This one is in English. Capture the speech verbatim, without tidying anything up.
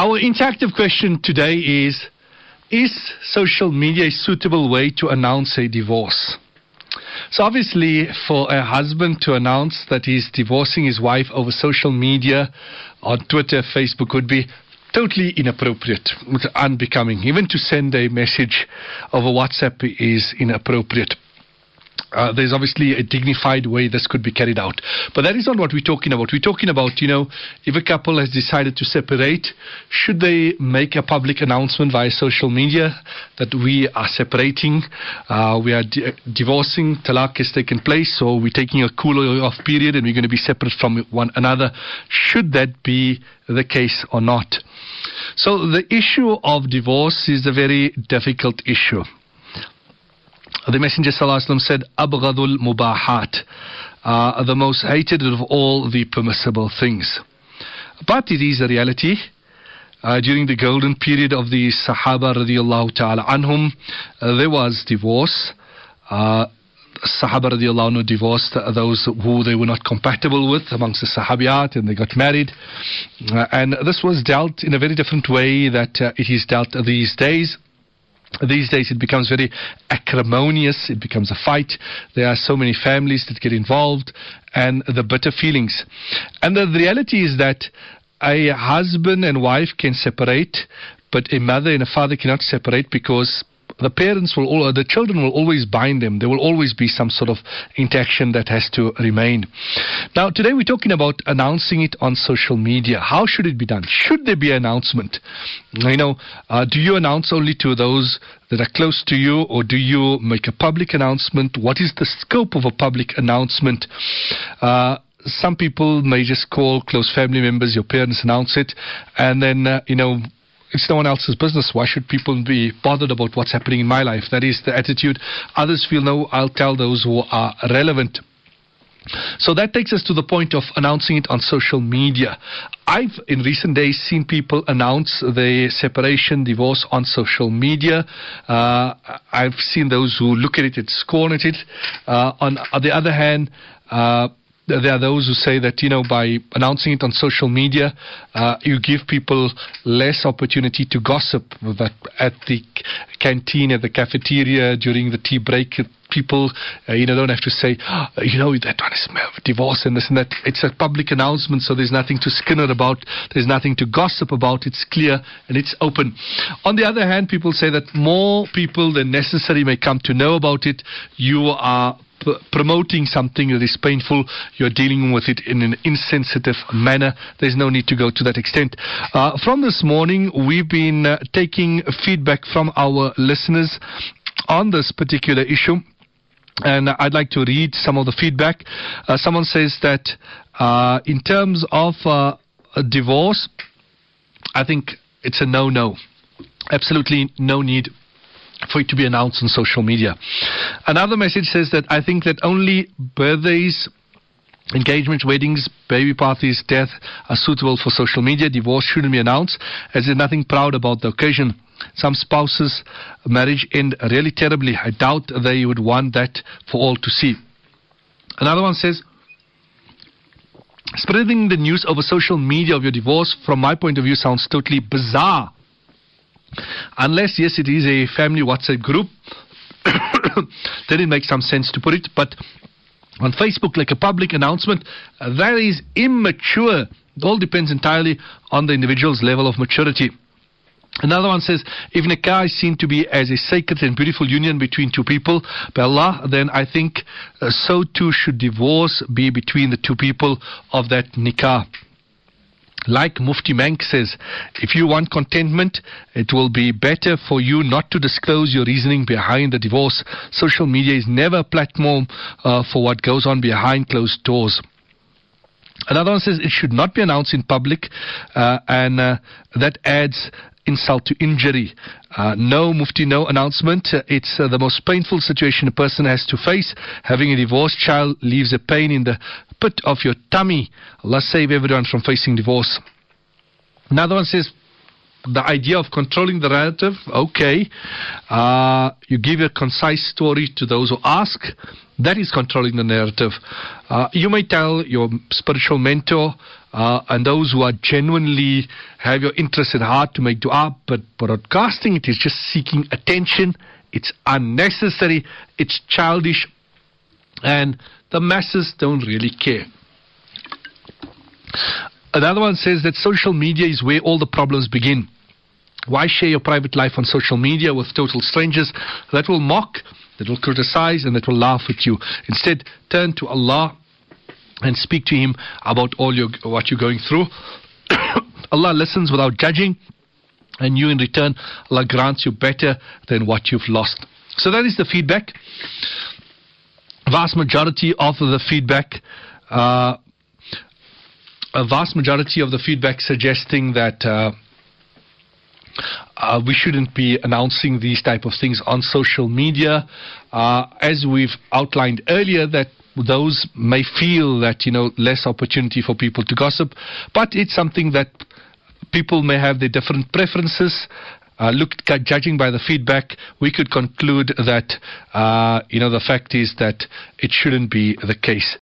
Our interactive question today is, is social media a suitable way to announce a divorce? So obviously, for a husband to announce that he's divorcing his wife over social media, on Twitter, Facebook, would be totally inappropriate, unbecoming. Even to send a message over WhatsApp is inappropriate. Uh, there's obviously a dignified way this could be carried out. But that is not what we're talking about. We're talking about, you know, if a couple has decided to separate, should they make a public announcement via social media that we are separating, uh, we are di- divorcing, talaq has taken place, so we're taking a cooler off period and we're going to be separate from one another. Should that be the case or not? So the issue of divorce is a very difficult issue. The Messenger Sallallahu Alaihi Wasallam said, Abghadul Mubahat, uh, the most hated of all the permissible things. But it is a reality. Uh, during the golden period of the Sahaba radiallahu ta'ala anhum, uh, there was divorce. Uh, Sahaba radiallahu anhu divorced uh, those who they were not compatible with amongst the Sahabiyat, and they got married. Uh, and this was dealt in a very different way that uh, it is dealt these days. These days it becomes very acrimonious, it becomes a fight. There are so many families that get involved and the bitter feelings. And the, the reality is that a husband and wife can separate, but a mother and a father cannot separate, because the parents will, all, the children will always bind them. There will always be some sort of interaction that has to remain. Now, today we're talking about announcing it on social media. How should it be done? Should there be an announcement? You know, uh, do you announce only to those that are close to you, or do you make a public announcement? What is the scope of a public announcement? Uh, some people may just call close family members, your parents, announce it, and then, uh, you know, it's no one else's business. Why should people be bothered about what's happening in my life? That is the attitude. Others feel, no, I'll tell those who are relevant. So that takes us to the point of announcing it on social media. I've, in recent days, seen people announce their separation, divorce on social media. Uh, I've seen those who look at it and scorn at it. Uh, on, on the other hand, uh, there are those who say that, you know, by announcing it on social media, uh, you give people less opportunity to gossip. That at the canteen, at the cafeteria, during the tea break, people, uh, you know, don't have to say, oh, you know, that one is divorce and this and that. It's a public announcement, so there's nothing to skinner about. There's nothing to gossip about. It's clear and it's open. On the other hand, people say that more people than necessary may come to know about it. You are P- promoting something that is painful, you're dealing with it in an insensitive manner. There's no need to go to that extent. Uh, from this morning, we've been uh, taking feedback from our listeners on this particular issue, and I'd like to read some of the feedback. Uh, someone says that uh, in terms of uh, a divorce, I think it's a no-no. Absolutely no need for it to be announced on social media. Another message says that I think that only birthdays, engagements, weddings, baby parties, death are suitable for social media. Divorce shouldn't be announced, as there's nothing proud about the occasion. Some spouses' marriage end really terribly. I doubt they would want that for all to see. Another one says, spreading the news over social media of your divorce, from my point of view, sounds totally bizarre. Unless, yes, it is a family WhatsApp group, then it makes some sense to put it. But on Facebook, like a public announcement, uh, that is immature. It all depends entirely on the individual's level of maturity. Another one says, if nikah is seen to be as a sacred and beautiful union between two people, by Allah, then I think uh, so too should divorce be between the two people of that nikah. Like Mufti Mank says, if you want contentment, it will be better for you not to disclose your reasoning behind the divorce. Social media is never a platform uh, for what goes on behind closed doors. Another one says it should not be announced in public, uh, and uh, that adds insult to injury. Uh, no, Mufti, no announcement. Uh, it's uh, the most painful situation a person has to face. Having a divorced child leaves a pain in the pit of your tummy. Allah save everyone from facing divorce. Another one says, the idea of controlling the narrative, okay. Uh, you give a concise story to those who ask. That is controlling the narrative. Uh, you may tell your spiritual mentor uh, and those who are genuinely have your interest at heart to make dua, but broadcasting it is just seeking attention. It's unnecessary, it's childish, and the masses don't really care. Another one says that social media is where all the problems begin. Why share your private life on social media with total strangers that will mock, that will criticize, and that will laugh at you? Instead, turn to Allah and speak to Him about all your, what you're going through. Allah listens without judging, and you in return, Allah grants you better than what you've lost. So that is the feedback. Vast majority of the feedback, uh, a vast majority of the feedback suggesting that uh, uh, we shouldn't be announcing these type of things on social media. Uh, as we've outlined earlier, that those may feel that, you know, less opportunity for people to gossip, but it's something that people may have their different preferences. Uh, look, judging by the feedback, we could conclude that, uh, you know, the fact is that it shouldn't be the case.